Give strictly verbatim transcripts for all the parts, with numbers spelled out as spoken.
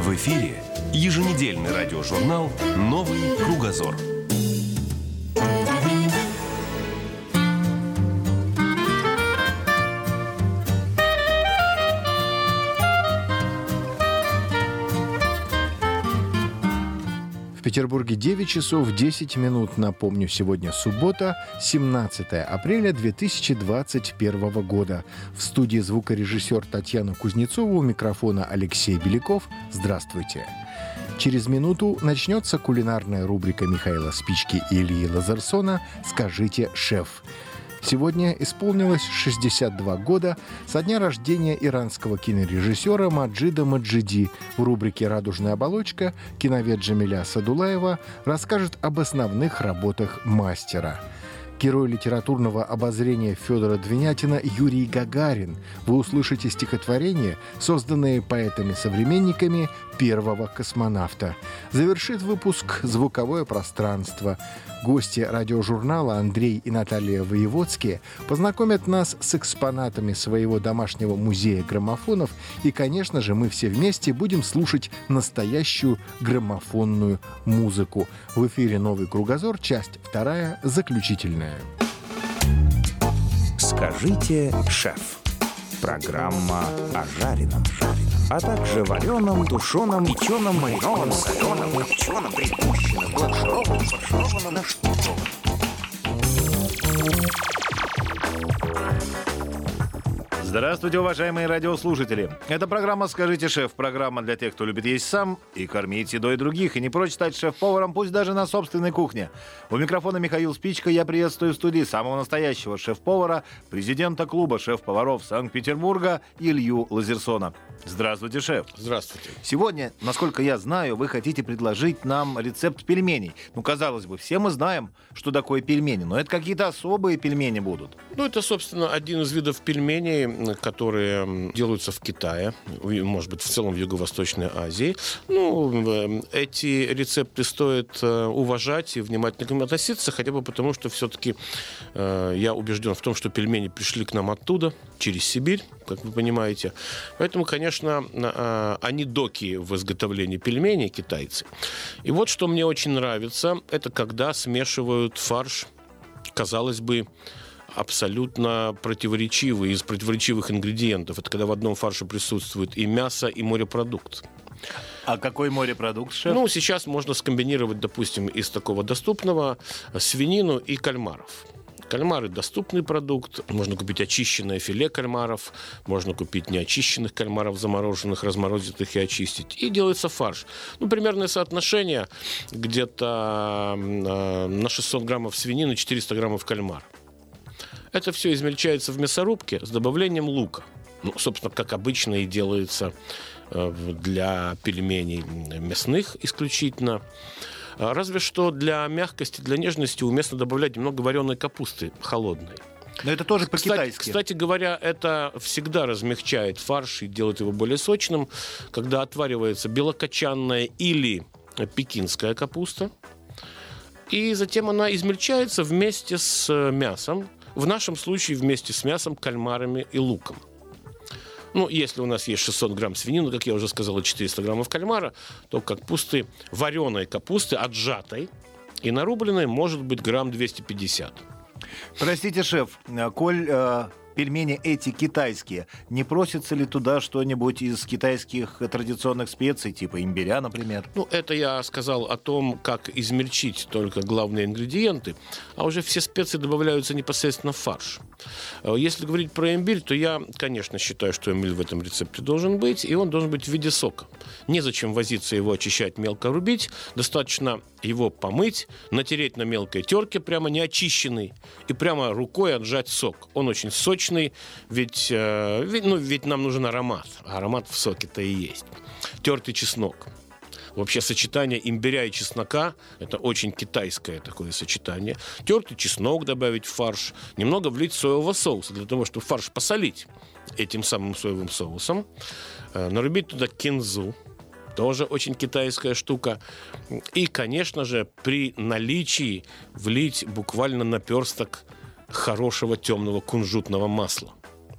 В эфире еженедельный радиожурнал «Новый кругозор». В Петербурге девять часов десять минут. Напомню, сегодня суббота, семнадцатое апреля две тысячи двадцать первого года. В студии звукорежиссер Татьяна Кузнецова, у микрофона Алексей Беляков. Здравствуйте. Через минуту начнется кулинарная рубрика Михаила Спички и Ильи Лазарсона «Скажите, шеф». Сегодня исполнилось шестьдесят два года со дня рождения иранского кинорежиссера Маджида Маджиди. В рубрике «Радужная оболочка» киновед Джамиля Садулаева расскажет об основных работах мастера. Герой литературного обозрения Федора Двинятина Юрий Гагарин. Вы услышите стихотворения, созданные поэтами-современниками первого космонавта. Завершит выпуск «Звуковое пространство». Гости радиожурнала Андрей и Наталья Воеводские познакомят нас с экспонатами своего домашнего музея граммофонов. И, конечно же, мы все вместе будем слушать настоящую граммофонную музыку. В эфире «Новый кругозор», часть вторая, заключительная. «Скажите, шеф». Программа о жареном, а также вареном, тушеном, печеном, маринованном, соленом, копченом, припущенном, бланшированном, фаршированном, нашинкованном. Здравствуйте, уважаемые радиослушатели. Это программа «Скажите, шеф». Программа для тех, кто любит есть сам и кормить едой других, и не прочь стать шеф-поваром, пусть даже на собственной кухне. У микрофона Михаил Спичка. Я приветствую в студии самого настоящего шеф-повара, президента клуба шеф-поваров Санкт-Петербурга Илью Лазерсона. Здравствуйте, шеф. Здравствуйте. Сегодня, насколько я знаю, вы хотите предложить нам рецепт пельменей. Ну, казалось бы, все мы знаем, что такое пельмени, но это какие-то особые пельмени будут. Ну, это, собственно, один из видов пельменей, которые делаются в Китае, может быть, в целом в Юго-Восточной Азии. Ну, эти рецепты стоит уважать и внимательно к ним относиться, хотя бы потому, что все-таки я убежден в том, что пельмени пришли к нам оттуда, через Сибирь, как вы понимаете. Поэтому, конечно, они доки в изготовлении пельменей, китайцы. И вот что мне очень нравится, это когда смешивают фарш, казалось бы, абсолютно противоречивые, из противоречивых ингредиентов. Это когда в одном фарше присутствует и мясо, и морепродукт. А какой морепродукт, шеф? Ну, сейчас можно скомбинировать, допустим, из такого доступного свинину и кальмаров. Кальмары – доступный продукт. Можно купить очищенное филе кальмаров, можно купить неочищенных кальмаров, замороженных, разморозить их и очистить. И делается фарш. Ну, примерное соотношение где-то на шестьсот граммов свинины, четыреста граммов кальмар. Это все измельчается в мясорубке с добавлением лука. Ну, собственно, как обычно и делается для пельменей мясных исключительно. Разве что для мягкости, для нежности уместно добавлять немного вареной капусты холодной. Но это тоже по-китайски. Кстати, кстати говоря, это всегда размягчает фарш и делает его более сочным, когда отваривается белокочанная или пекинская капуста. И затем она измельчается вместе с мясом. В нашем случае вместе с мясом, кальмарами и луком. Ну, если у нас есть шестьсот грамм свинины, как я уже сказал, и четыреста граммов кальмара, то капусты, вареной капусты, отжатой и нарубленной, может быть грамм двести пятьдесят. Простите, шеф, коль э, пельмени эти китайские, не просится ли туда что-нибудь из китайских традиционных специй, типа имбиря, например? Ну, это я сказал о том, как измельчить только главные ингредиенты, а уже все специи добавляются непосредственно в фарш. Если говорить про имбирь, то я, конечно, считаю, что имбирь в этом рецепте должен быть, и он должен быть в виде сока. Незачем возиться его очищать, мелко рубить, достаточно его помыть, натереть на мелкой терке, прямо неочищенный, и прямо рукой отжать сок. Он очень сочный, ведь, э, ведь, ну, ведь нам нужен аромат, а аромат в соке-то и есть. Тертый чеснок. Вообще сочетание имбиря и чеснока – это очень китайское такое сочетание. Тертый чеснок добавить в фарш, немного влить соевого соуса для того, чтобы фарш посолить этим самым соевым соусом. Нарубить туда кинзу, тоже очень китайская штука. И, конечно же, при наличии влить буквально наперсток хорошего темного кунжутного масла.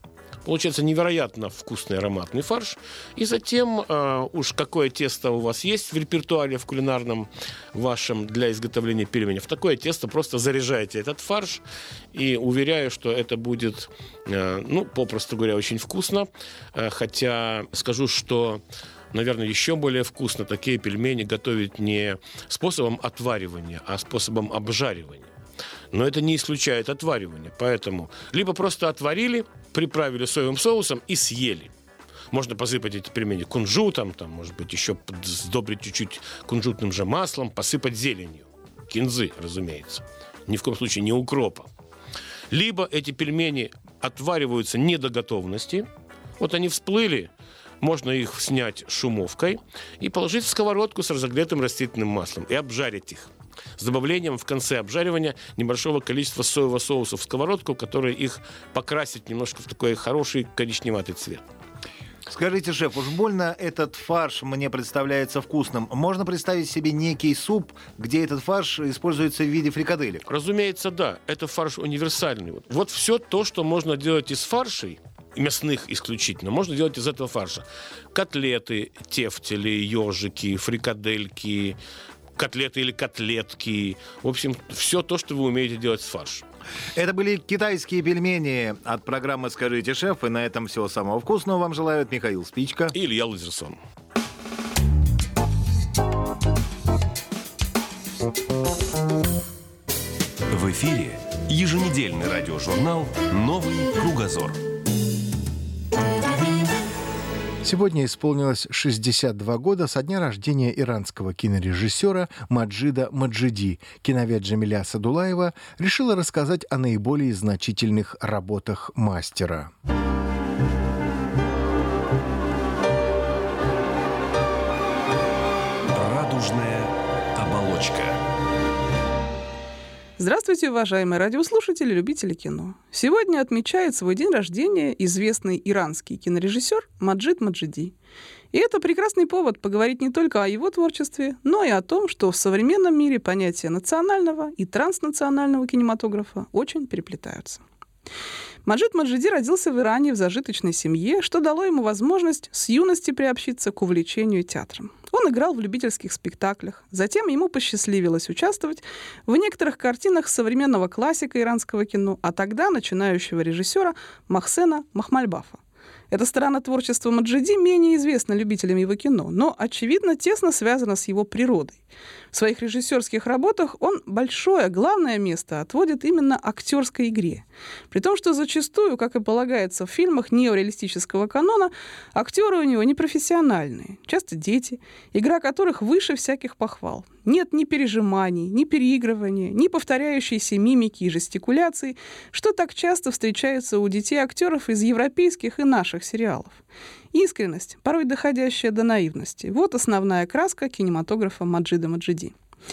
Получается невероятно вкусный ароматный фарш. И затем э, уж какое тесто у вас есть в репертуаре, в кулинарном вашем для изготовления пельменей, в такое тесто просто заряжаете этот фарш. И уверяю, что это будет, э, ну, попросту говоря, очень вкусно. Э, хотя скажу, что, наверное, еще более вкусно такие пельмени готовить не способом отваривания, а способом обжаривания. Но это не исключает отваривания. Поэтому либо просто отварили, приправили соевым соусом и съели. Можно посыпать эти пельмени кунжутом, там, может быть, еще сдобрить чуть-чуть кунжутным же маслом, посыпать зеленью. Кинзы, разумеется. Ни в коем случае не укропа. Либо эти пельмени отвариваются не до готовности. Вот они всплыли, можно их снять шумовкой и положить в сковородку с разогретым растительным маслом и обжарить их. С добавлением в конце обжаривания небольшого количества соевого соуса в сковородку, который их покрасит немножко в такой хороший коричневатый цвет. Скажите, шеф, уж больно этот фарш мне представляется вкусным. Можно представить себе некий суп, где этот фарш используется в виде фрикаделек? Разумеется, да. Это фарш универсальный. Вот, вот все то, что можно делать из фаршей, мясных исключительно, можно делать из этого фарша. Котлеты, тефтели, ежики, фрикадельки, котлеты или котлетки. В общем, все то, что вы умеете делать с фаршем. Это были китайские пельмени от программы «Скажите, шеф». И на этом всего самого вкусного вам желают Михаил Спичка и Илья Лазерсон. В эфире еженедельный радиожурнал «Новый кругозор». Сегодня исполнилось шестьдесят два года со дня рождения иранского кинорежиссера Маджида Маджиди. Киновед Джамиля Садулаева решила рассказать о наиболее значительных работах мастера. Радужная оболочка. Здравствуйте, уважаемые радиослушатели, любители кино. Сегодня отмечает свой день рождения известный иранский кинорежиссер Маджид Маджиди. И это прекрасный повод поговорить не только о его творчестве, но и о том, что в современном мире понятия национального и транснационального кинематографа очень переплетаются. Маджид Маджиди родился в Иране в зажиточной семье, что дало ему возможность с юности приобщиться к увлечению театром. Он играл в любительских спектаклях, затем ему посчастливилось участвовать в некоторых картинах современного классика иранского кино, а тогда начинающего режиссера Махсена Махмальбафа. Эта сторона творчества Маджиди менее известна любителям его кино, но, очевидно, тесно связана с его природой. В своих режиссерских работах он большое, главное место отводит именно актерской игре. При том, что зачастую, как и полагается в фильмах неореалистического канона, актеры у него непрофессиональные, часто дети, игра которых выше всяких похвал. Нет ни пережиманий, ни переигрывания, ни повторяющейся мимики и жестикуляции, что так часто встречается у детей-актеров из европейских и наших сериалов. Искренность, порой доходящая до наивности. Вот основная краска кинематографа Маджида Маджиди.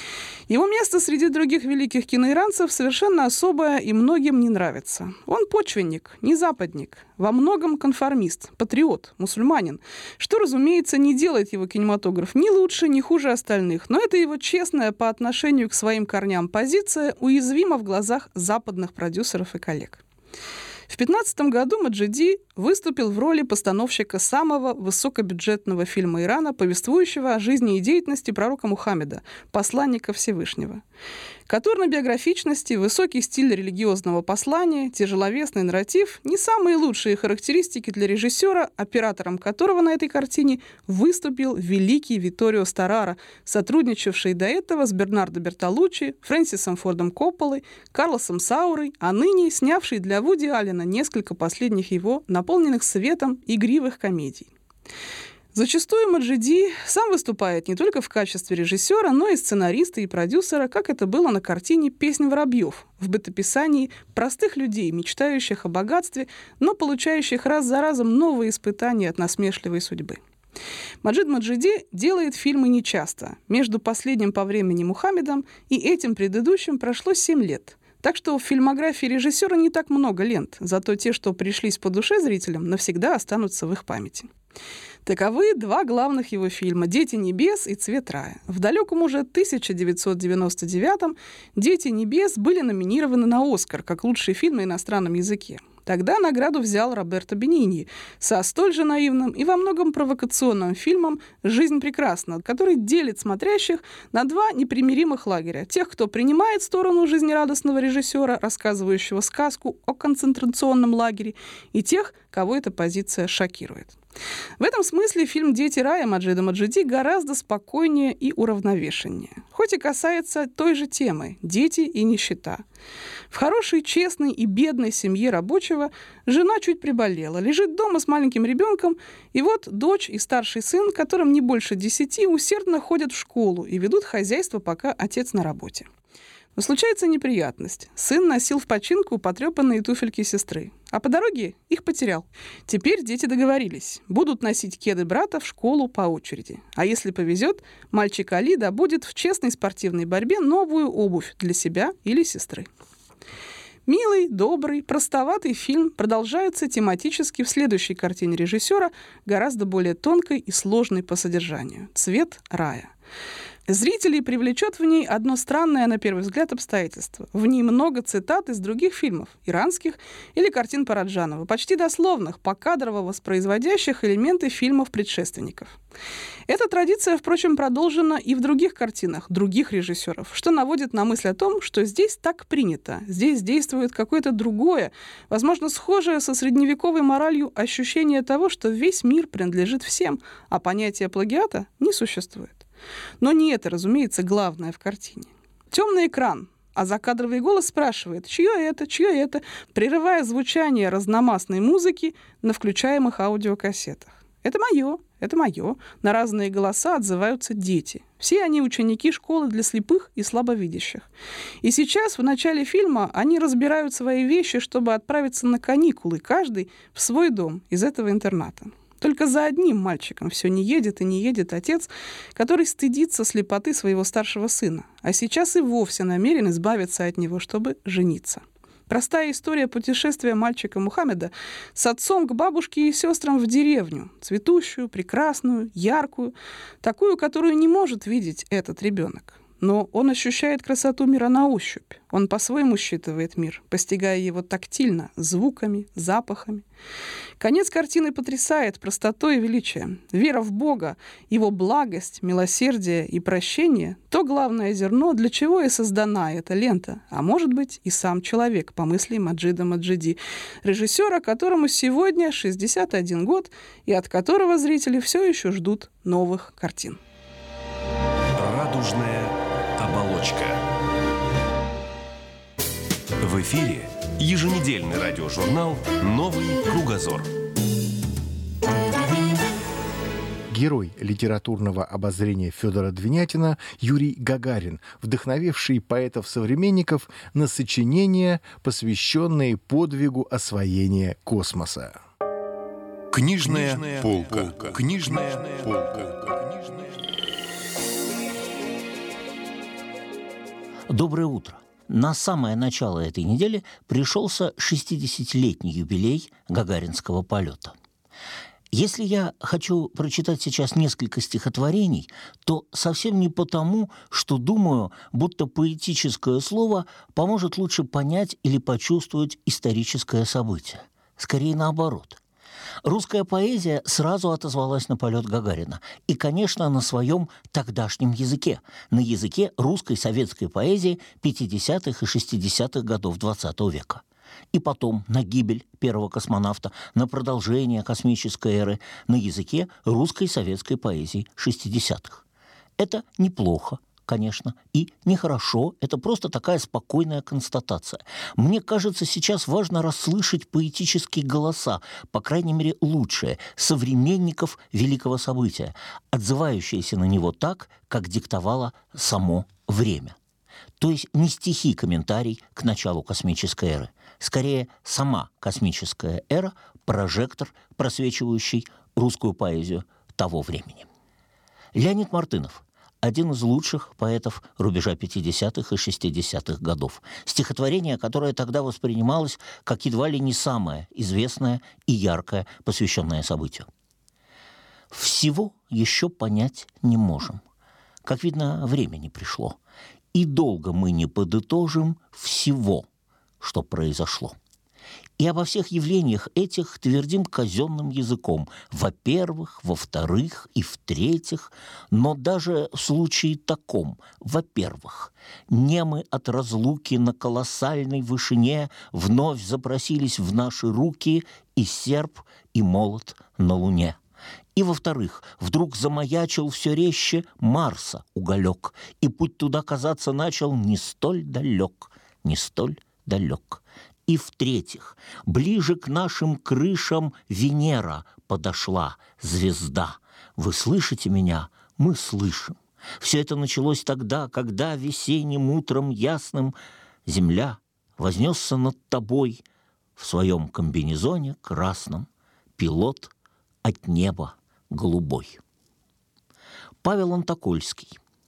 Его место среди других великих киноиранцев совершенно особое и многим не нравится. Он почвенник, не западник, во многом конформист, патриот, мусульманин, что, разумеется, не делает его кинематограф ни лучше, ни хуже остальных, но это его честная по отношению к своим корням позиция уязвима в глазах западных продюсеров и коллег. В две тысячи пятнадцатом году Маджиди выступил в роли постановщика самого высокобюджетного фильма Ирана, повествующего о жизни и деятельности пророка Мухаммеда, посланника Всевышнего. Культурной биографичности, высокий стиль религиозного послания, тяжеловесный нарратив – не самые лучшие характеристики для режиссера, оператором которого на этой картине выступил великий Витторио Старара, сотрудничавший до этого с Бернардо Бертолуччи, Фрэнсисом Фордом Копполой, Карлосом Саурой, а ныне снявший для Вуди Аллена несколько последних его, наполненных светом, игривых комедий. Зачастую Маджиди сам выступает не только в качестве режиссера, но и сценариста и продюсера, как это было на картине «Песнь воробьев» в бытописании простых людей, мечтающих о богатстве, но получающих раз за разом новые испытания от насмешливой судьбы. Маджид Маджиди делает фильмы нечасто. Между последним по времени Мухаммедом и этим предыдущим прошло семь лет. Так что в фильмографии режиссера не так много лент, зато те, что пришлись по душе зрителям, навсегда останутся в их памяти. Таковы два главных его фильма «Дети небес» и «Цвет рая». В далеком уже тысяча девятьсот девяносто девятом «Дети небес» были номинированы на «Оскар» как лучший фильм на иностранном языке. Тогда награду взял Роберто Бениньи со столь же наивным и во многом провокационным фильмом «Жизнь прекрасна», который делит смотрящих на два непримиримых лагеря. Тех, кто принимает сторону жизнерадостного режиссера, рассказывающего сказку о концентрационном лагере, и тех, кого эта позиция шокирует. В этом смысле фильм «Дети рая» Маджида Маджиди гораздо спокойнее и уравновешеннее. Хоть и касается той же темы – дети и нищета. В хорошей, честной и бедной семье рабочего жена чуть приболела, лежит дома с маленьким ребенком, и вот дочь и старший сын, которым не больше десяти, усердно ходят в школу и ведут хозяйство, пока отец на работе. Но случается неприятность. Сын носил в починку потрепанные туфельки сестры, а по дороге их потерял. Теперь дети договорились. Будут носить кеды брата в школу по очереди. А если повезет, мальчик Али добудет в честной спортивной борьбе новую обувь для себя или сестры. Милый, добрый, простоватый фильм продолжается тематически в следующей картине режиссера, гораздо более тонкой и сложной по содержанию «Цвет рая». Зрителей привлечет в ней одно странное, на первый взгляд, обстоятельство. В ней много цитат из других фильмов, иранских или картин Параджанова, почти дословных, покадрово воспроизводящих элементы фильмов-предшественников. Эта традиция, впрочем, продолжена и в других картинах других режиссеров, что наводит на мысль о том, что здесь так принято, здесь действует какое-то другое, возможно, схожее со средневековой моралью ощущение того, что весь мир принадлежит всем, а понятия плагиата не существует. Но не это, разумеется, главное в картине. Темный экран, а закадровый голос спрашивает, чье это, чье это, прерывая звучание разномастной музыки на включаемых аудиокассетах. Это мое, это мое. На разные голоса отзываются дети. Все они ученики школы для слепых и слабовидящих. И сейчас, в начале фильма, они разбирают свои вещи, чтобы отправиться на каникулы, каждый в свой дом из этого интерната. Только за одним мальчиком все не едет и не едет отец, который стыдится слепоты своего старшего сына, а сейчас и вовсе намерен избавиться от него, чтобы жениться. Простая история путешествия мальчика Мухаммеда с отцом к бабушке и сестрам в деревню, цветущую, прекрасную, яркую, такую, которую не может видеть этот ребенок. Но он ощущает красоту мира на ощупь. Он по-своему считывает мир, постигая его тактильно, звуками, запахами. Конец картины потрясает простотой и величием. Вера в Бога, его благость, милосердие и прощение – то главное зерно, для чего и создана эта лента, а может быть и сам человек, по мысли Маджида Маджиди, режиссера, которому сегодня шестьдесят один год и от которого зрители все еще ждут новых картин. Радужная оболочка. В эфире еженедельный радиожурнал «Новый кругозор». Герой литературного обозрения Федора Двинятина Юрий Гагарин, вдохновивший поэтов-современников на сочинения, посвященные подвигу освоения космоса. Книжная, Книжная полка. полка. Книжная полка. Доброе утро. На самое начало этой недели пришелся шестидесятилетний юбилей гагаринского полета. Если я хочу прочитать сейчас несколько стихотворений, то совсем не потому, что думаю, будто поэтическое слово поможет лучше понять или почувствовать историческое событие. Скорее наоборот. Русская поэзия сразу отозвалась на полет Гагарина. И, конечно, на своем тогдашнем языке. На языке русской советской поэзии пятидесятых и шестидесятых годов двадцатого века. И потом на гибель первого космонавта, на продолжение космической эры на языке русской советской поэзии шестидесятых. Это неплохо, конечно, и нехорошо. Это просто такая спокойная констатация. Мне кажется, сейчас важно расслышать поэтические голоса, по крайней мере, лучшие, современников великого события, отзывающиеся на него так, как диктовало само время. То есть не стихи, комментарий к началу космической эры. Скорее, сама космическая эра – прожектор, просвечивающий русскую поэзию того времени. Леонид Мартынов – один из лучших поэтов рубежа пятидесятых и шестидесятых годов. Стихотворение, которое тогда воспринималось как едва ли не самое известное и яркое, посвященное событию. Всего еще понять не можем. Как видно, время не пришло. И долго мы не подытожим всего, что произошло. И обо всех явлениях этих твердим казенным языком. Во-первых, во-вторых и в-третьих, но даже в случае таком. Во-первых, немы от разлуки на колоссальной вышине вновь запросились в наши руки и серп, и молот на луне. И, во-вторых, вдруг замаячил все резче Марса уголек, и путь туда казаться начал не столь далек, не столь далек. И, в-третьих, ближе к нашим крышам Венера подошла, звезда. Вы слышите меня? Мы слышим. Все это началось тогда, когда весенним утром ясным Земля вознесся над тобой в своем комбинезоне красном, пилот от неба голубой. Павел Антокольский.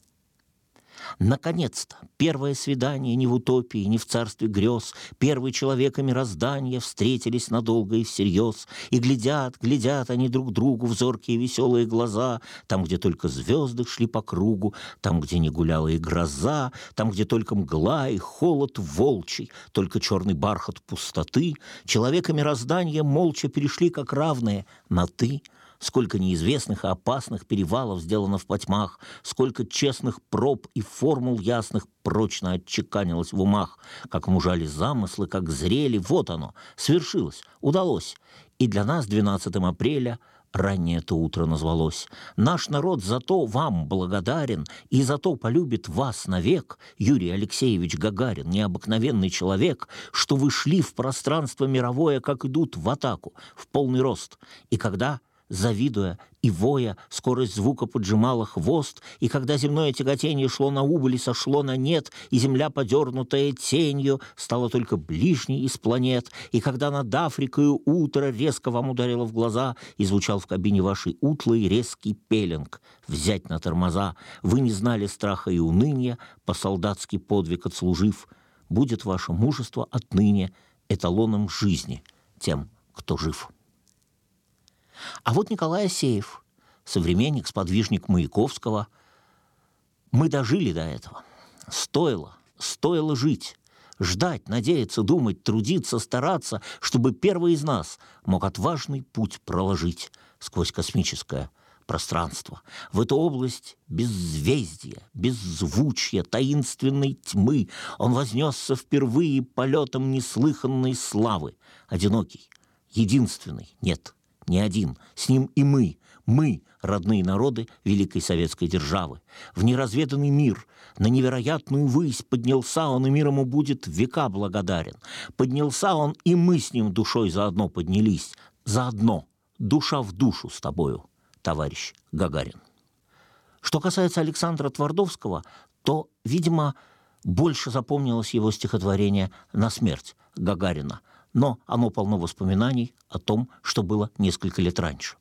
Наконец-то первое свидание не в утопии, не в царстве грез, первый человек и мироздание встретились надолго и всерьез, и глядят, глядят они друг другу в зоркие веселые глаза, там, где только звезды шли по кругу, там, где не гуляла и гроза, там, где только мгла и холод волчий, только черный бархат пустоты, человек и мироздание молча перешли как равные на «ты». Сколько неизвестных и опасных перевалов сделано в потьмах, сколько честных проб и формул ясных прочно отчеканилось в умах, как мужали замыслы, как зрели. Вот оно, свершилось, удалось. И для нас двенадцатого апреля раннее это утро назвалось. Наш народ зато вам благодарен и зато полюбит вас навек, Юрий Алексеевич Гагарин, необыкновенный человек, что вы шли в пространство мировое, как идут в атаку, в полный рост. И когда... завидуя и воя, скорость звука поджимала хвост, и когда земное тяготение шло на убыль и сошло на нет, и земля, подернутая тенью, стала только ближней из планет, и когда над Африкою утро резко вам ударило в глаза, и звучал в кабине вашей утлый резкий пеленг «Взять на тормоза», вы не знали страха и уныния, по-солдатски подвиг отслужив, будет ваше мужество отныне эталоном жизни тем, кто жив. А вот Николай Асеев, современник, сподвижник Маяковского. Мы дожили до этого. Стоило, стоило жить, ждать, надеяться, думать, трудиться, стараться, чтобы первый из нас мог отважный путь проложить сквозь космическое пространство, в эту область беззвездия, беззвучья, таинственной тьмы. Он вознесся впервые полетом неслыханной славы, одинокий, единственный, нет, не один, с ним и мы, мы, родные народы Великой Советской Державы. В неразведанный мир, на невероятную высь поднялся он, и мир ему будет века благодарен. Поднялся он, и мы с ним душой заодно поднялись. Заодно, душа в душу с тобою, товарищ Гагарин. Что касается Александра Твардовского, то, видимо, больше запомнилось его стихотворение «На смерть» Гагарина, но оно полно воспоминаний о том, что было несколько лет раньше.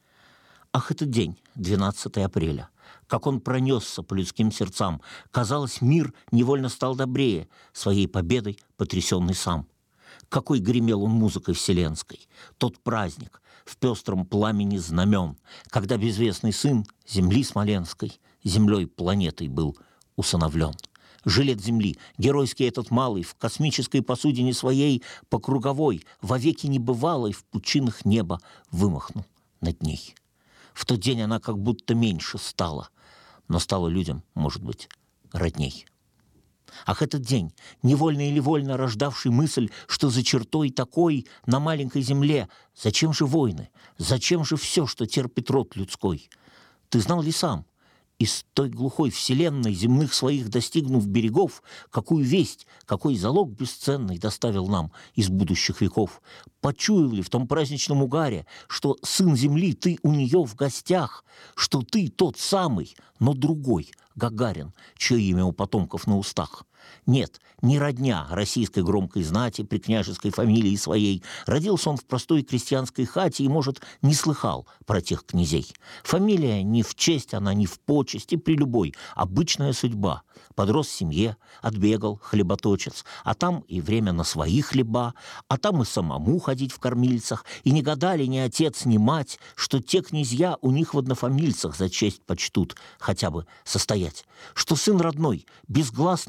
Ах, этот день, двенадцатого апреля, как он пронесся по людским сердцам. Казалось, мир невольно стал добрее, своей победой потрясенный сам. Какой гремел он музыкой вселенской, тот праздник в пестром пламени знамен, когда безвестный сын земли смоленской землей планетой был усыновлен. Жилет земли, геройский этот малый, в космической посудине своей, по круговой, вовеки небывалой, в пучинах неба вымахнул над ней. В тот день она как будто меньше стала, но стала людям, может быть, родней. Ах, этот день, невольно или вольно рождавший мысль, что за чертой такой на маленькой земле, зачем же войны, зачем же все, что терпит род людской? Ты знал ли сам? Из той глухой вселенной, земных своих достигнув берегов, какую весть, какой залог бесценный доставил нам из будущих веков? Почуял ли в том праздничном угаре, что сын земли, ты у нее в гостях, что ты тот самый, но другой, Гагарин, чье имя у потомков на устах? Нет, не родня российской громкой знати при княжеской фамилии своей. Родился он в простой крестьянской хате и, может, не слыхал про тех князей. Фамилия не в честь, она не в почесть, и при любой обычная судьба. Подрос в семье, отбегал хлеботочец, а там и время на свои хлеба, а там и самому ходить в кормильцах, и не гадали ни отец, ни мать, что те князья у них в однофамильцах за честь почтут хотя бы состоять, что сын родной, без гласных зон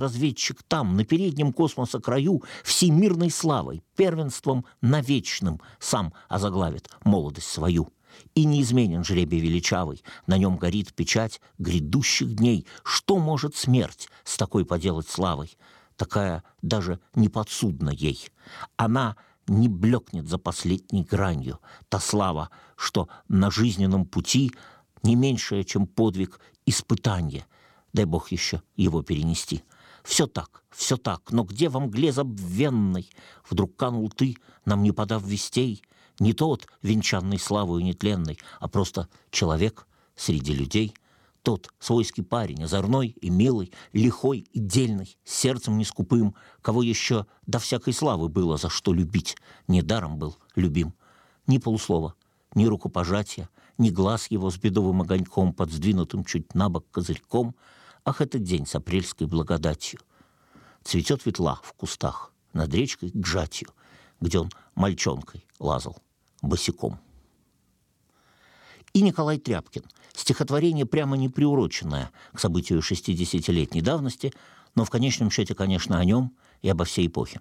разведчик там, на переднем космоса краю, всемирной славой, первенством навечным сам озаглавит молодость свою. И неизменен жребий величавый, на нем горит печать грядущих дней. Что может смерть с такой поделать славой? Такая даже не подсудна ей. Она не блекнет за последней гранью. Та слава, что на жизненном пути не меньшее, чем подвиг испытания. Дай Бог еще его перенести. Все так, все так, но где во мгле забвенной вдруг канул ты, нам не подав вестей? Не тот, венчанный славою нетленной, а просто человек среди людей. Тот свойский парень, озорной и милый, лихой и дельный, сердцем не скупым, кого еще до всякой славы было за что любить, недаром был любим. Ни полуслова, ни рукопожатия, ни глаз его с бедовым огоньком, под сдвинутым чуть набок козырьком. Ах, этот день с апрельской благодатью! Цветет ветла в кустах над речкой Гжатью, где он мальчонкой лазал босиком. И Николай Тряпкин. Стихотворение прямо не приуроченное к событию шестидесятилетней давности, но в конечном счете, конечно, о нем и обо всей эпохе.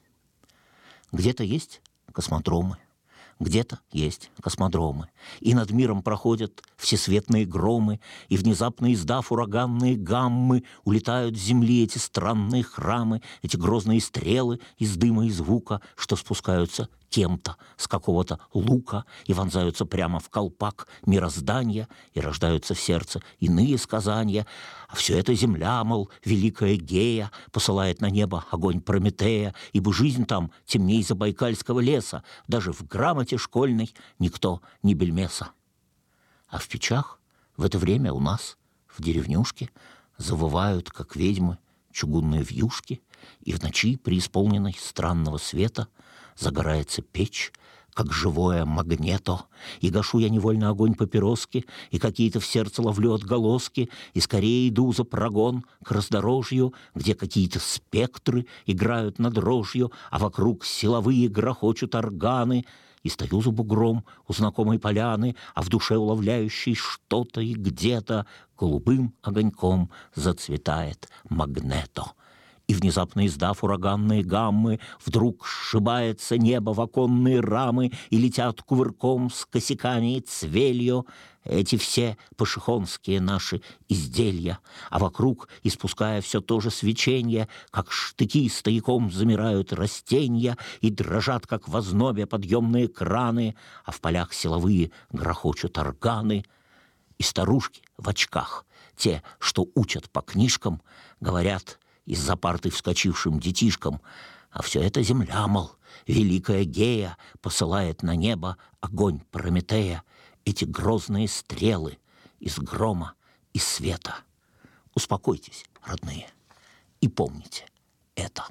Где-то есть космодромы, где-то есть космодромы, и над миром проходят всесветные громы, и внезапно издав ураганные гаммы, улетают с земли эти странные храмы, эти грозные стрелы из дыма и звука, что спускаются кем-то с какого-то лука и вонзаются прямо в колпак мироздания, и рождаются в сердце иные сказания. А все это земля, мол, великая Гея, посылает на небо огонь Прометея, ибо жизнь там темней забайкальского леса, даже в грамоте школьной никто не бельмеса. А в печах в это время у нас, в деревнюшке, завывают, как ведьмы, чугунные вьюшки, и в ночи, преисполненной странного света, загорается печь, как живое магнето, и гашу я невольно огонь папироски, и какие-то в сердце ловлю отголоски, и скорее иду за прогон к раздорожью, где какие-то спектры играют над дрожью, а вокруг силовые грохочут органы, и стою за бугром у знакомой поляны, а в душе уловляющей что-то и где-то голубым огоньком зацветает магнето. И, внезапно издав ураганные гаммы, вдруг сшибается небо в оконные рамы, и летят кувырком с косяками и цвелью эти все пашихонские наши изделия, а вокруг, испуская все то же свечение, как штыки стояком замирают растения и дрожат, как в ознобе подъемные краны, а в полях силовые грохочут органы. И старушки в очках, те, что учат по книжкам, говорят из-за парты вскочившим детишкам: а все это земля, мол, великая Гея посылает на небо огонь Прометея, эти грозные стрелы из грома и света. Успокойтесь, родные, и помните это.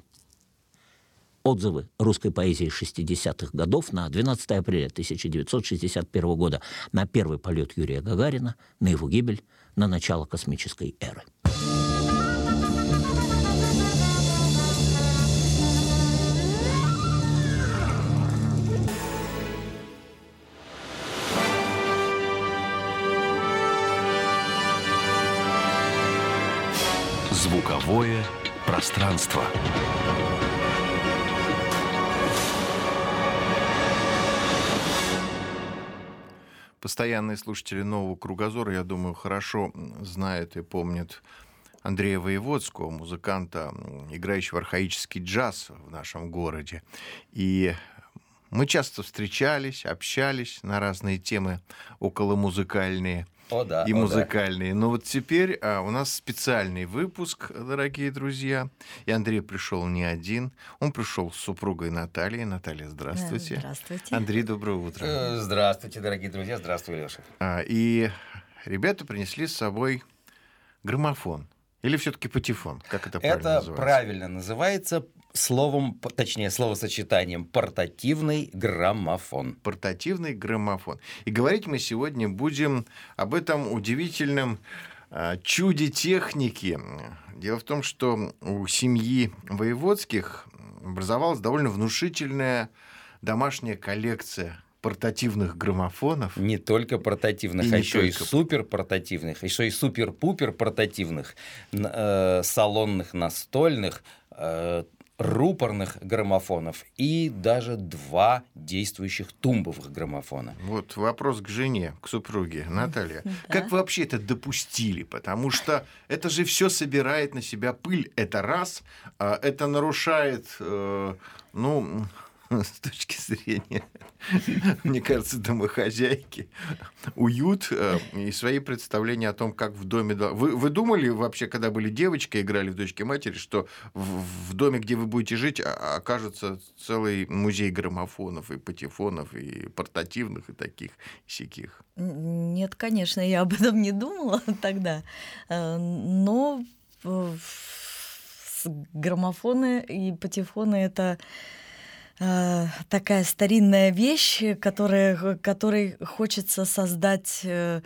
Отзывы русской поэзии шестидесятых годов на двенадцатое апреля тысяча девятьсот шестьдесят первого года, на первый полет Юрия Гагарина, на его гибель, на начало космической эры. Звуковое пространство. Постоянные слушатели «Нового кругозора», я думаю, хорошо знают и помнят Андрея Воеводского, музыканта, играющего архаический джаз в нашем городе. И мы часто встречались, общались на разные темы околомузыкальные. О, да, и о, музыкальные. Да. Но вот теперь а, у нас специальный выпуск, дорогие друзья. И Андрей пришел не один. Он пришел с супругой Натальей. Наталья, здравствуйте. Здравствуйте. Андрей, доброе утро. Здравствуйте, дорогие друзья. Здравствуй, Леша. А, и ребята принесли с собой граммофон. Или все-таки патефон? Как это правильно Это называется? правильно называется словом, точнее, словосочетанием «портативный граммофон». Портативный граммофон. И говорить мы сегодня будем об этом удивительном э, чуде техники. Дело в том, что у семьи Воеводских образовалась довольно внушительная домашняя коллекция портативных граммофонов. Не только портативных, И а не еще и только. супер-портативных, еще и супер-пупер портативных, н- э, салонных, настольных, э, рупорных граммофонов и даже два действующих тумбовых граммофона. Вот вопрос к жене, к супруге. Наталья, как вы вообще это допустили? Потому что это же все собирает на себя пыль. Это раз. а Это нарушает, э, ну, с точки зрения, мне кажется, домохозяйки, уют э, и свои представления о том, как в доме... дол- Вы, вы думали вообще, когда были девочкой, играли в дочки-матери, что в, в доме, где вы будете жить, а- окажется целый музей граммофонов и патефонов, и портативных, и таких, и сяких? Нет, конечно, я об этом не думала тогда. Э, Но э, с- граммофоны и патефоны — это э, такая старинная вещь, которая, которой хочется создать, э,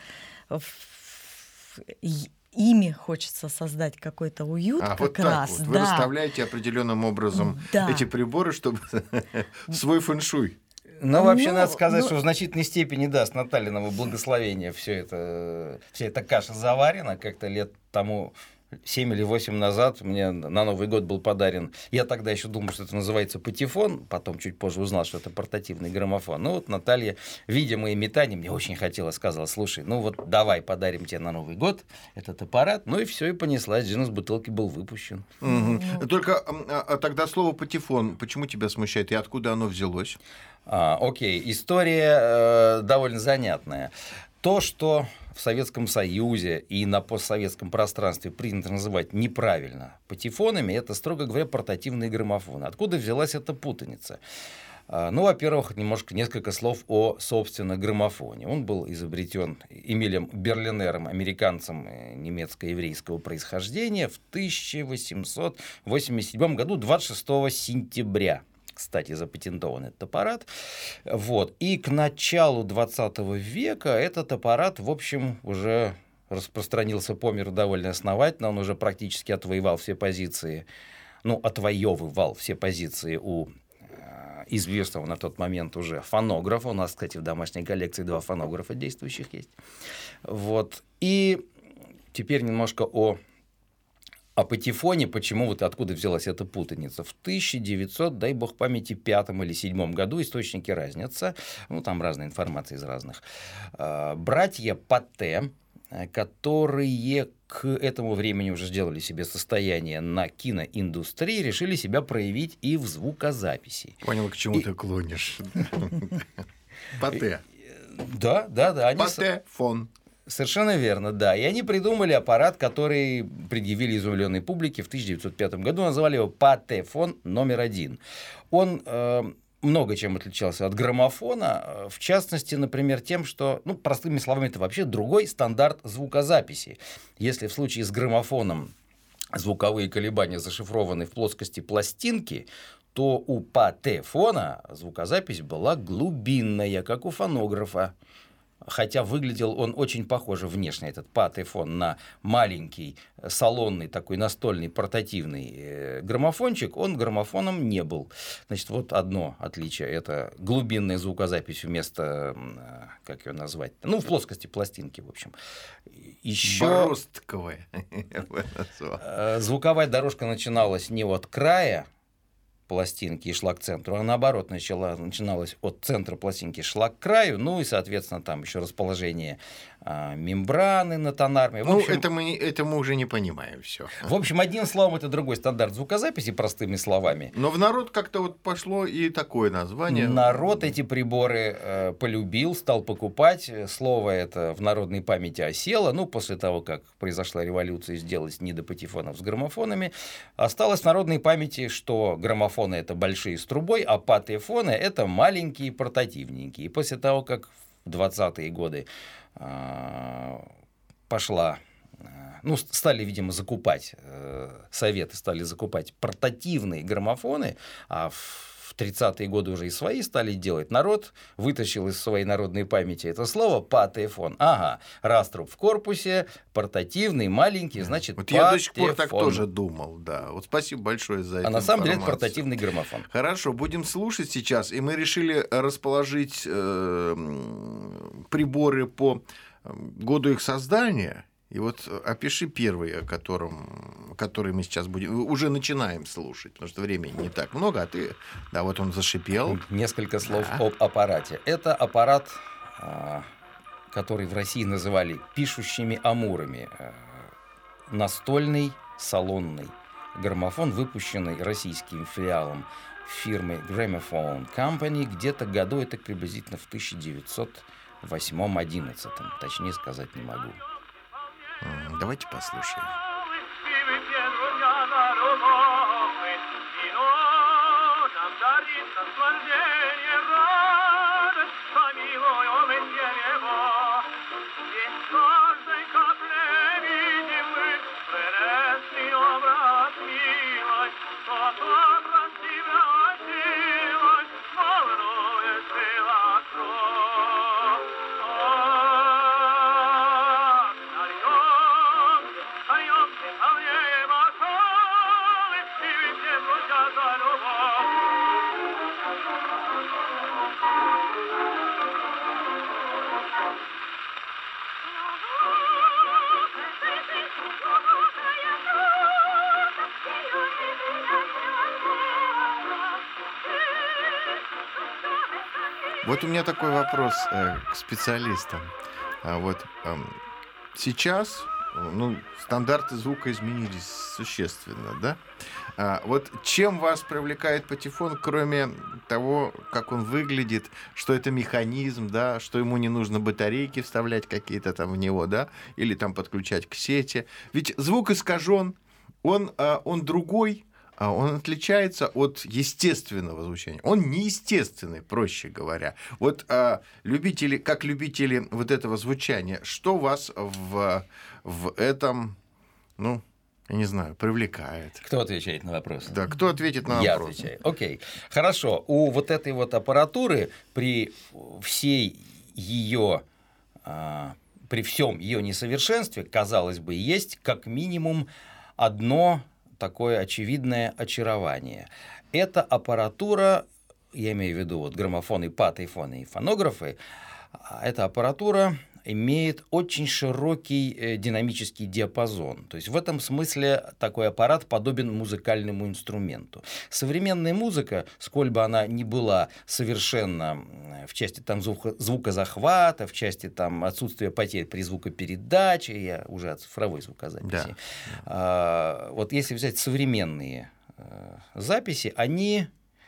в- и- ими хочется создать какой-то уют, А как вот так раз. вот. Вы да. расставляете определенным образом Да. эти приборы, чтобы свой фэншуй. Но вообще Ну, надо сказать, ну- что в значительной степени, да, с Натальиного благословения все это, вся эта каша заварена. Как-то лет тому семь или восемь назад мне на Новый год был подарен. Я тогда еще думал, что это называется патефон, потом чуть позже узнал, что это портативный граммофон. Ну вот Наталья, видя мои метания, мне очень хотела, сказала: слушай, ну вот давай подарим тебе на Новый год этот аппарат. Ну и все, и понеслась. Джин из бутылки был выпущен. Мгм. Только а, а тогда слово патефон, почему тебя смущает и откуда оно взялось? А, окей, история э, довольно занятная. То, что в Советском Союзе и на постсоветском пространстве принято называть неправильно патефонами, это, строго говоря, портативные граммофоны. Откуда взялась эта путаница? А, Ну, во-первых, немножко несколько слов о, собственно, граммофоне. Он был изобретен Эмилем Берлинером, американцем э, немецко-еврейского происхождения, в тысяча восемьсот восемьдесят седьмом году, двадцать шестого сентября. Кстати, запатентован этот аппарат. Вот. И к началу двадцатого века этот аппарат, в общем, уже распространился по миру довольно основательно. Он уже практически отвоевал все позиции, ну, отвоевывал все позиции у э, известного на тот момент уже фонографа. У нас, кстати, в домашней коллекции два фонографа действующих есть. Вот. И теперь немножко о... О патефоне, почему вот откуда взялась эта путаница. В тысяча девятьсот, дай бог памяти, пятом или седьмом году, источники разнятся, ну там разная информация из разных, братья Патте, которые к этому времени уже сделали себе состояние на киноиндустрии, решили себя проявить и в звукозаписи. Понял, к чему И- ты клонишь. Пате. Да, да, да. Они... с- Патефон. Совершенно верно, да. И они придумали аппарат, который предъявили изумленной публике в тысяча девятьсот пятом году, назвали его патефон номер один. Он э, много чем отличался от граммофона, э, в частности, например, тем, что, ну, простыми словами, это вообще другой стандарт звукозаписи. Если в случае с граммофоном звуковые колебания зашифрованы в плоскости пластинки, то у патефона звукозапись была глубинная, как у фонографа. Хотя выглядел он очень похоже внешне, этот патефон, на маленький салонный такой настольный портативный э, граммофончик, он граммофоном не был. Значит, вот одно отличие – это глубинная звукозапись вместо, э, как ее назвать, ну, в плоскости пластинки, в общем. Еще Бороздковая. Я бы назвал. э, звуковая дорожка начиналась не от края пластинки и шла к центру, а наоборот начала, начиналась от центра пластинки, шла к краю, ну и, соответственно, там еще расположение а, мембраны на тонарме. В Ну, общем, это мы, не- это мы уже не понимаем все. в общем, одним словом, это другой стандарт звукозаписи, простыми словами. Но в народ как-то вот пошло и такое название. Народ эти приборы э, полюбил, стал покупать. Слово это в народной памяти осело. Ну, после того, как произошла революция, сделать не до патефонов с граммофонами, осталось в народной памяти, что граммофоны это большие с трубой, а патефоны это маленькие, портативненькие. И после того, как в двадцатые годы э, пошла... Ну, стали, видимо, закупать, э, советы стали закупать портативные граммофоны, а в в тридцатые годы уже и свои стали делать. Народ вытащил из своей народной памяти это слово патефон. Ага, раструб в корпусе, портативный, маленький, значит, вот патефон. Я до сих пор так тоже думал, да. Вот спасибо большое за это. А на самом деле это портативный граммофон. Хорошо, будем слушать сейчас. И мы решили расположить э, приборы по году их создания. И вот опиши первый, о котором, который мы сейчас будем... Уже начинаем слушать, потому что времени не так много, а ты... Да, вот он зашипел. Несколько слов да. об аппарате. Это аппарат, который в России называли пишущими амурами. Настольный салонный граммофон, выпущенный российским филиалом фирмы Gramophone Company где-то году, это приблизительно в тысяча девятьсот восьмом-одиннадцатом. Точнее сказать не могу. Давайте послушаем. Вот у меня такой вопрос э, к специалистам. А вот э, сейчас, ну, стандарты звука изменились существенно, да? А вот чем вас привлекает патефон, кроме того, как он выглядит, что это механизм, да, что ему не нужно батарейки вставлять какие-то там в него, да, или там подключать к сети. Ведь звук искажен, он, он другой. Он отличается от естественного звучания. Он неестественный, проще говоря. Вот а, любители, как любители вот этого звучания, что вас в, в этом, ну, я не знаю, привлекает? Кто отвечает на вопрос? Да, кто ответит на Я вопрос? Я отвечаю. Окей. Хорошо. У вот этой вот аппаратуры при всей ее... А, при всем ее несовершенстве, казалось бы, есть как минимум одно... такое очевидное очарование. Эта аппаратура, я имею в виду вот граммофоны, патефоны и фонографы, эта аппаратура имеет очень широкий динамический диапазон. То есть в этом смысле такой аппарат подобен музыкальному инструменту. Современная музыка, сколь бы она ни была совершенна в части там, звука, звукозахвата, в части там, отсутствия потерь при звукопередаче, я уже от цифровой звукозаписи. Да. А, вот если взять современные а, записи, они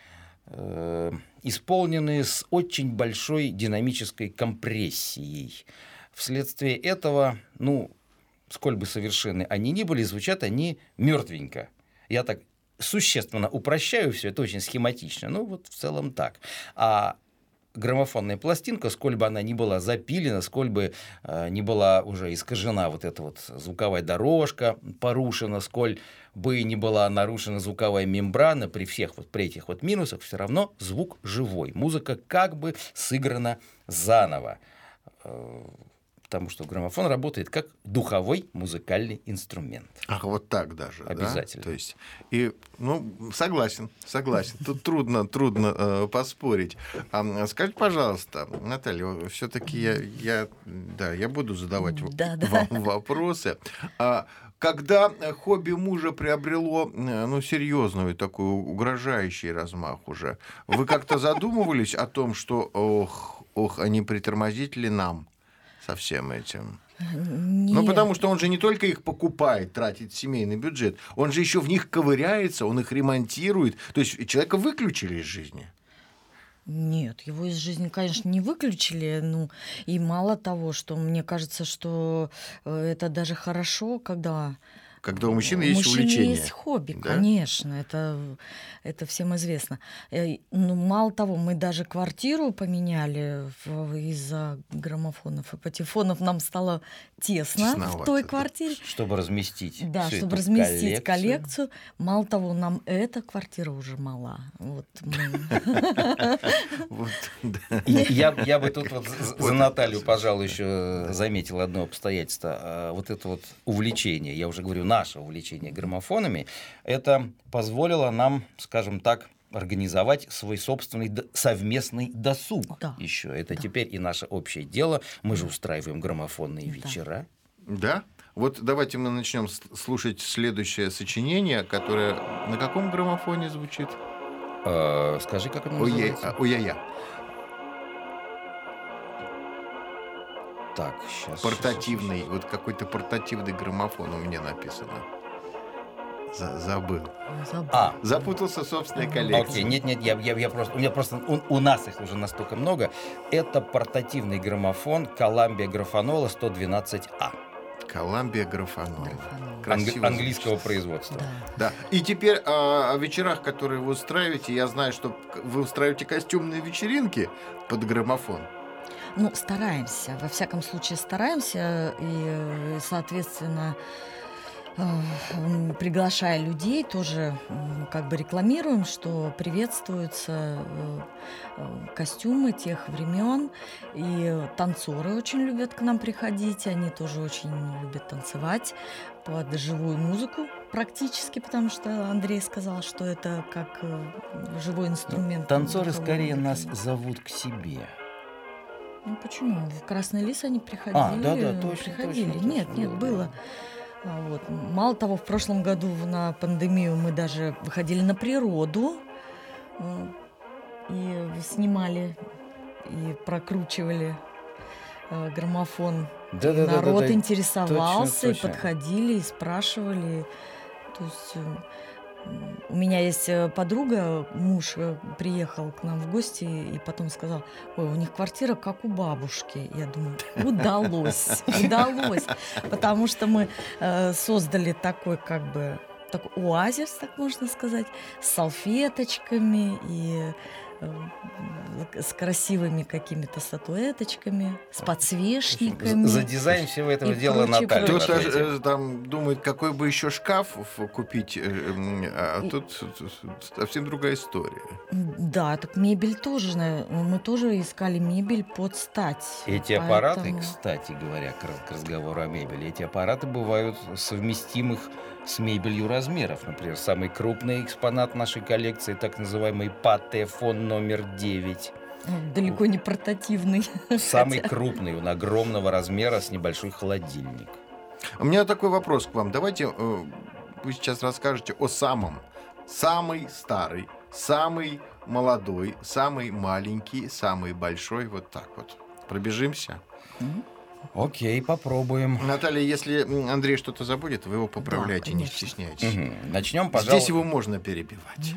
а, исполнены с очень большой динамической компрессией. Вследствие этого, ну, сколь бы совершенны они ни были, звучат они мертвенько. Я так существенно упрощаю все, это очень схематично, ну вот в целом так. А граммофонная пластинка, сколь бы она ни была запилена, сколь бы э, ни была уже искажена вот эта вот звуковая дорожка, порушена, сколь бы ни была нарушена звуковая мембрана, при всех вот при этих вот минусах все равно звук живой. Музыка как бы сыграна заново. Э, потому что граммофон работает как духовой музыкальный инструмент. Ах, вот так даже. Обязательно. Да? То есть, и, ну, согласен, согласен. Тут трудно, трудно э, поспорить. А, скажите, пожалуйста, Наталья, все-таки я, я, да, я буду задавать да, вам да. вопросы. А, когда хобби мужа приобрело, ну, серьезную такую угрожающий размах уже, вы как-то задумывались о том, что, ох, ох, а не притормозить ли нам со всем этим? Нет. Ну, потому что он же не только их покупает, тратит семейный бюджет, он же еще в них ковыряется, он их ремонтирует. То есть человека выключили из жизни. Нет, его из жизни, конечно, не выключили. Ну, и мало того, что мне кажется, что это даже хорошо, когда Когда у мужчины У есть мужчин увлечение. есть хобби, Да? конечно, это, это всем известно. Э, Ну, мало того, мы даже квартиру поменяли в- из-за граммофонов и патефонов. Нам стало тесно в Тесновато, той да. квартире. Чтобы разместить Да, всю чтобы эту разместить коллекцию. коллекцию. Мало того, нам эта квартира уже мала. Вот мы- Вот, да. И Я, я бы тут вот з- за Наталью, пожалуй, еще заметил одно обстоятельство. А, Вот это вот увлечение, я уже говорю, наше увлечение граммофонами, это позволило нам, скажем так, организовать свой собственный д- совместный досуг Да. еще. Это теперь и наше общее дело. Мы же устраиваем граммофонные Да. вечера. Да? Вот давайте мы начнем с- слушать следующее сочинение, которое на каком граммофоне звучит? Э, скажи, как оно Ой, называется? ой-я-я. Так, сейчас. Портативный, вот какой-то портативный граммофон у меня написано. За- забыл. Забыл. А, Запутался в собственной коллекции. окей, нет, нет, я, я, я просто, у меня просто, у, у нас их уже настолько много. Это портативный граммофон Columbia Graphonola сто двенадцать А. Коламбия графанола. Графанола. Красиво Англи- английского звучит. производства. Да. Да. И теперь а, о вечерах, которые вы устраиваете, я знаю, что к- вы устраиваете костюмные вечеринки под граммофон. Ну, стараемся, во всяком случае стараемся, и, э, соответственно, э, м, приглашая людей, тоже м, как бы рекламируем, что приветствуются э, э, костюмы тех времен, и танцоры очень любят к нам приходить, они тоже очень любят танцевать под живую музыку практически, потому что Андрей сказал, что это как э, живой инструмент. Танцоры духовой скорее музыки. нас зовут к себе. Ну почему? В Красный лис они приходили. А, да-да, точно, приходили. точно, Нет, точно, нет, да, было. А, Вот. Мало того, в прошлом году на пандемию мы даже выходили на природу э, и снимали и прокручивали э, граммофон. Да-да-да, Народ да-да, интересовался, точно, и точно. подходили, и спрашивали. То есть э, у меня есть э, подруга, муж э, приехал к нам в гости и потом сказал: ой, у них квартира как у бабушки. Я думаю, удалось, удалось, потому что мы э, создали такой как бы такой оазис, так можно сказать, с салфеточками и э, с красивыми какими-то статуэточками, с подсвечниками. За дизайн всего этого И дела прочее, Наталья. прочее. Кто-то ответит. э, там думает, какой бы еще шкаф ф- купить, э, м, а И- тут совсем другая история. Да, так мебель тоже, на- мы тоже искали мебель под стать. Эти аппараты, Поэтому- кстати говоря, к, раз- к разговору о мебели, эти аппараты бывают совместимых с мебелью размеров. Например, самый крупный экспонат нашей коллекции, так называемый патефон номер девять. Ну, далеко не портативный. Самый Хотя- крупный, он огромного размера, с небольшой холодильник. У меня такой вопрос к вам. Давайте э, вы сейчас расскажете о самом, самый старый, самый молодой, самый маленький, самый большой. Вот так вот. Пробежимся. Окей, попробуем. Наталья, если м, Андрей что-то забудет, вы его поправляйте, не конечно. стесняйтесь. Мгм. Начнем, пожалуйста. Здесь его можно перебивать.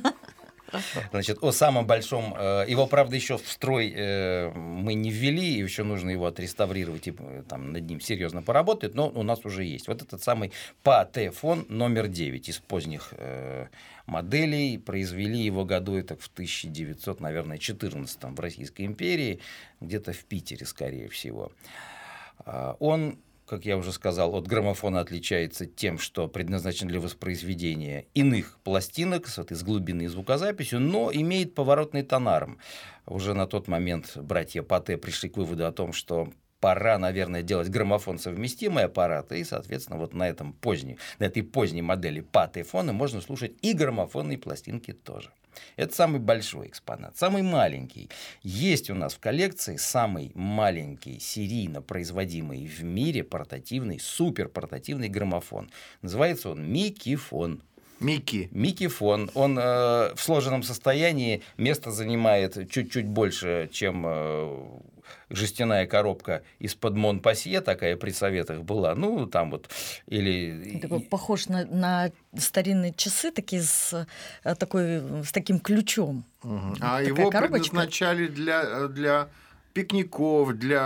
Значит, о самом большом. э, Его, правда, еще в строй э, мы не ввели, еще нужно его отреставрировать и э, там над ним серьезно поработать, но у нас уже есть. Вот этот самый патефон номер девять из поздних э, моделей. Произвели его году это в тысяча девятьсот, наверное, четырнадцатом в Российской империи, где-то в Питере, скорее всего. А, Он, как я уже сказал, от граммофона отличается тем, что предназначен для воспроизведения иных пластинок с этой с глубинной звукозаписью, но имеет поворотный тонарм. Уже на тот момент братья Патэ пришли к выводу о том, что пора, наверное, делать граммофон совместимый аппарат, и, соответственно, вот на, этом поздней, на этой поздней модели патефона можно слушать и граммофонные пластинки тоже. Это самый большой экспонат. Самый маленький. Есть у нас в коллекции самый маленький серийно производимый в мире портативный, суперпортативный граммофон. Называется он Микифон. Микки. Микифон. Он э, в сложенном состоянии, место занимает чуть-чуть больше, чем э, жестяная коробка из-под Монпасье, такая при советах была. Ну, там вот. Или... Такой, похож на, на старинные часы, такие с, э, такой, с таким ключом. Мгм. А Такая его коробочка. предназначали для, для пикников, для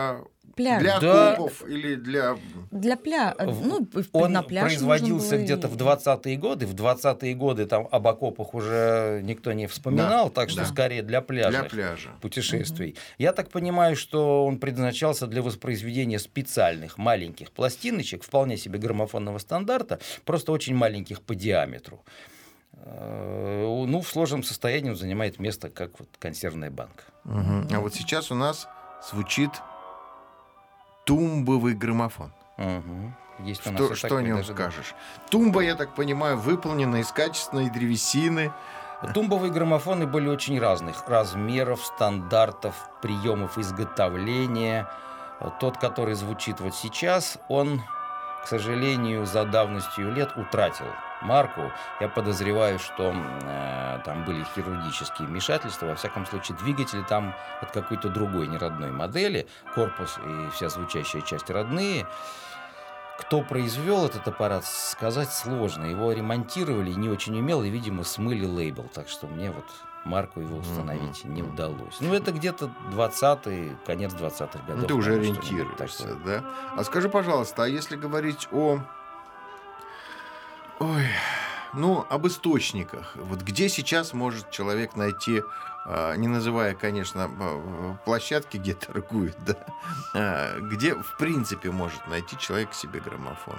пляжа. Для Да. окопов или для... Для пляжа. Ну, Он на пляж производился можно где-то было в и- двадцатые годы. В двадцатые годы там об окопах уже никто не вспоминал, Да, так что да. скорее для пляжа. Для пляжа. Путешествий. Я так понимаю, что он предназначался для воспроизведения специальных маленьких пластиночек, вполне себе граммофонного стандарта, просто очень маленьких по диаметру. Э, Ну, в сложном состоянии он занимает место, как вот консервная банка. Мгм. А вот сейчас у нас звучит тумбовый граммофон. Мгм. Есть у нас Что, и что такой о нем даже, да. скажешь? Тумба, я так понимаю, выполнена из качественной древесины. Тумбовые граммофоны были очень разных размеров, стандартов, приемов изготовления. Тот, который звучит вот сейчас, он, к сожалению, за давностью лет утратил марку. Я подозреваю, что э, там были хирургические вмешательства. Во всяком случае, двигатели там от какой-то другой неродной модели. Корпус и вся звучащая часть родные. Кто произвел этот аппарат, сказать сложно. Его ремонтировали не очень умело и, видимо, смыли лейбл. Так что мне вот марку его установить не удалось. Ну, это где-то двадцатые, конец двадцатых годов. Ну, ты уже наверное, что-нибудь ориентируешься, такое. да? А скажи, пожалуйста, а если говорить о... Ой, ну, об источниках. Вот где сейчас может человек найти, а, не называя, конечно, а, площадки, где торгуют, да, а, где, в принципе, может найти человек себе граммофон?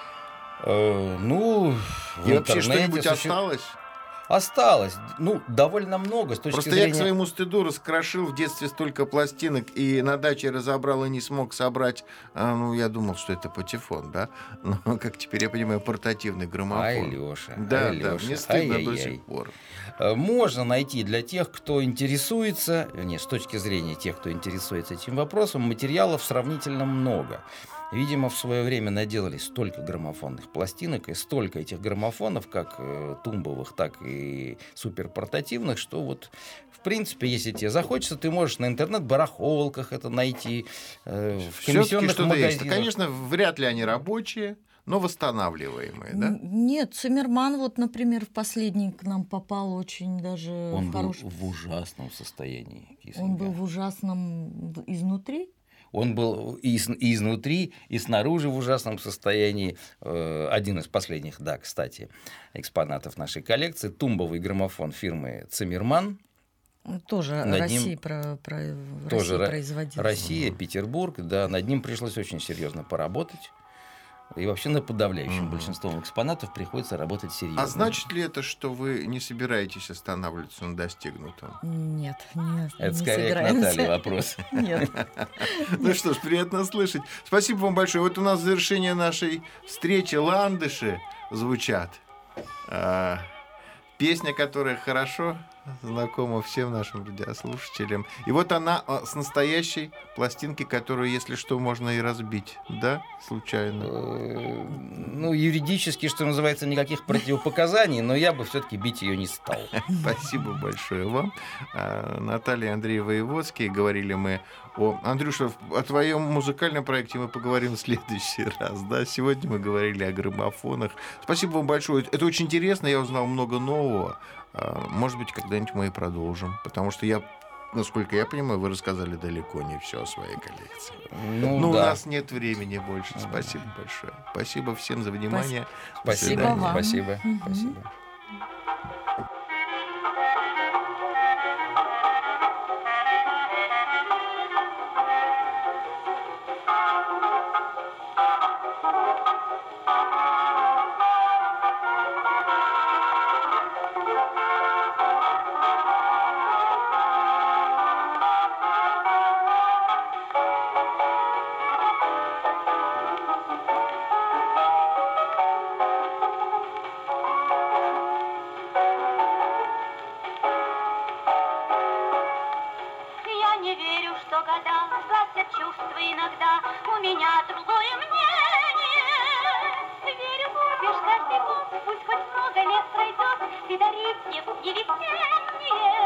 Э, ну, в И вообще интернете что-нибудь суще- осталось? Осталось. Ну, довольно много с точки Просто зрения... я к своему стыду раскрошил в детстве столько пластинок и на даче разобрал и не смог собрать. А, ну, я думал, что это патефон, да? Но, как теперь я понимаю, портативный граммофон. Ай, Лёша, Да, ай, да, Лёша, мне стыдно до ай-яй-яй. сих пор. Э, Можно найти для тех, кто интересуется, не, с точки зрения тех, кто интересуется этим вопросом, материалов сравнительно много. Видимо, в свое время наделали столько граммофонных пластинок и столько этих граммофонов, как э, тумбовых, так и суперпортативных, что вот, в принципе, если тебе захочется, ты можешь на интернет-барахолках это найти, э, в Всё-таки комиссионных что-то есть. магазинах. Конечно, вряд ли они рабочие, но восстанавливаемые, да? Н- Нет, Циммерман, вот, например, в последний к нам попал очень даже Он в был хорошем... в ужасном состоянии. Он Кисинга. был в ужасном в- изнутри. Он был и, с- и изнутри, и снаружи в ужасном состоянии. Э, Один из последних, да, кстати, экспонатов нашей коллекции. Тумбовый граммофон фирмы «Циммерман». Тоже Над Россия, ним про, про- в Тоже России Ро- производился. Россия, Петербург. Да, над ним пришлось очень серьезно поработать. И вообще над подавляющим Мгм. большинством экспонатов приходится работать серьезно. А значит ли это, что вы не собираетесь останавливаться на достигнутом? Нет, нет, Это не скорее к собираемся. Наталье вопрос. Нет. Ну что ж, приятно слышать. Спасибо вам большое. Вот у нас в завершение нашей встречи ландыши звучат. А, Песня, которая хорошо знакома всем нашим радиослушателям. И вот она а, с настоящей пластинки, которую, если что, можно и разбить. Да? Случайно. Э, Ну, юридически, что называется, никаких противопоказаний, но я бы все-таки бить ее не стал. Спасибо большое вам. А, Наталья и Андрей Воеводские. Говорили мы о... Андрюша, о твоем музыкальном проекте мы поговорим в следующий раз. Да? Сегодня мы говорили о граммофонах. Спасибо вам большое. Это очень интересно. Я узнал много нового. А, Может быть, когда-нибудь мы и продолжим. Потому что я, насколько я понимаю, вы рассказали далеко не все о своей коллекции. Ну, Но у да. нас нет времени больше. Спасибо большое. Спасибо всем за внимание. До Спасибо, свидания. вам. спасибо, Мгм. спасибо. Я не верю, что года сгласят чувства иногда. У меня другое мнение. Верю, будешь каждый год, пусть хоть много лет пройдет, ты дарить мне и весеннее.